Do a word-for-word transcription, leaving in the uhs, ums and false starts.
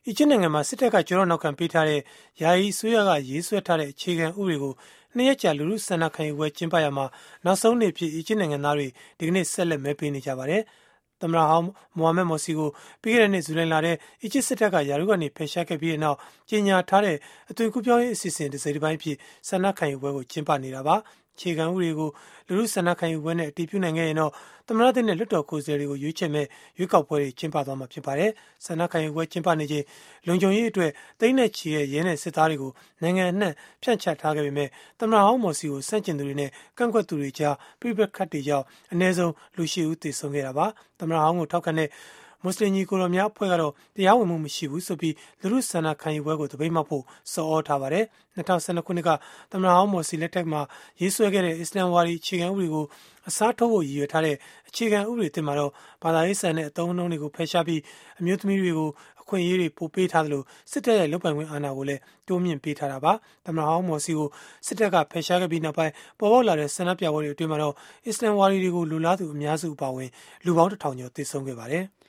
အီဂျစ်နိုင်ငံမှာစစ်တပ်ကကျောထောက်နောက်ခံပေးထားတဲ့ယာယီအစိုးရကရေးဆွဲထားတဲ့အခြေခံဥပဒေကိုနှစ်ရက်ကြာလူထုဆန္ဒခံယူပွဲကျင်းပရမှာနောက်ဆုံးနေ့ဖြစ်အီဂျစ်နိုင်ငံသားတွေဒီကနေ့ဆက်လက်မဲပေးနေကြပါတယ်။သမ္မတဟောင်းမိုဟာမက်မော်စီကိုပြီးခဲ့တဲ့နှစ်ဇူလိုင်လထဲအီဂျစ်စစ်တပ်ကယာရုကနေဖယ်ရှားခဲ့ပြီးတဲ့နောက်ကြီးညာထားတဲ့အသွင်ကူးပြောင်းရေးအစီအစဉ်တစ်စိတ်တစ်ပိုင်းဖြစ်ဆန္ဒခံယူပွဲကိုကျင်းပနေတာပါ။အခြေခံဥပဒေကိုလူထုဆန္ဒခံယူပွဲနဲ့အတည်ပြုနိုင်ခဲ့ရင်တော့သမ္မတသစ်နဲ့လွှတ်တော်ကိုယ်စားလှယ်တွေကိုရွေးချယ်မဲ့ရွေးကောက်ပွဲတွေကျင်းပသွားမှာဖြစ်ပါတယ်။ဆန္ဒခံယူပွဲကျင်းပနေချိန်လုံခြုံရေးအတွက်တိမ့်နဲ့ချီရဲ့ရဲနဲ့စစ်သားတွေကိုနိုင်ငံအနှံ့ဖြန့်ချထားခဲ့ပေမဲ့သမ္မတဟောင်းမော်စီကိုစန့်ကျင်သူတွေနဲ့ကန့်ကွက်သူတွေကြားပြိပခတ်တွေကြောင့်အနည်းဆုံးလူရှိဦးသေဆုံးခဲ့တာပါ။သမ္မတဟောင်းကိုထောက်ခံတဲ့မွတ်စလင်ညီကိုတော်များအဖွဲ့ကတော့တရားဝင်မှုမရှိဘူးဆိုပြီးလူထုဆန္ဒခံယူပွဲကိုတပိတ်မှောက်ဖို့စော်ဩထားပါတယ်။၂၀၁၂ခုနှစ်ကသမ္မတဟောင်းမော်စီလက်ထက်မှာရေးဆွဲခဲ့တဲ့အစ္စလမ်ဝါဒီအခြေခံဥပဒေကိုအစားထိုးဖို့ရည်ရွယ်ထားတဲ့အခြေခံဥပဒေသစ်မှာတော့ဘာသာရေးဆန်တဲ့အသုံးအနှုန်းတွေကိုဖယ်ရှားပြီးအမျိုးသမီးတွေကိုအခွင့်အရေးတွေပိုပေးထားသလိုစစ်တပ်ရဲ့လုပ်ပိုင်ခွင့်အာဏာကိုလည်းတိုးမြှင့်ပေးထားတာပါ။သမ္မတဟောင်းမော်စီကိုစစ်တပ်ကဖယ်ရှားခဲ့ပြီးနောက်ပိုင်းပေါ်ပေါက်လာတဲ့ဆန္ဒပြပွဲတွေအတွင်းမှာတော့အစ္စလမ်ဝါဒီတွေကိုလူလားသူအများစုအပါအဝင်လူပေါင်းတစ်ထောင်ကျော်သေဆုံးခဲ့ပါတယ်။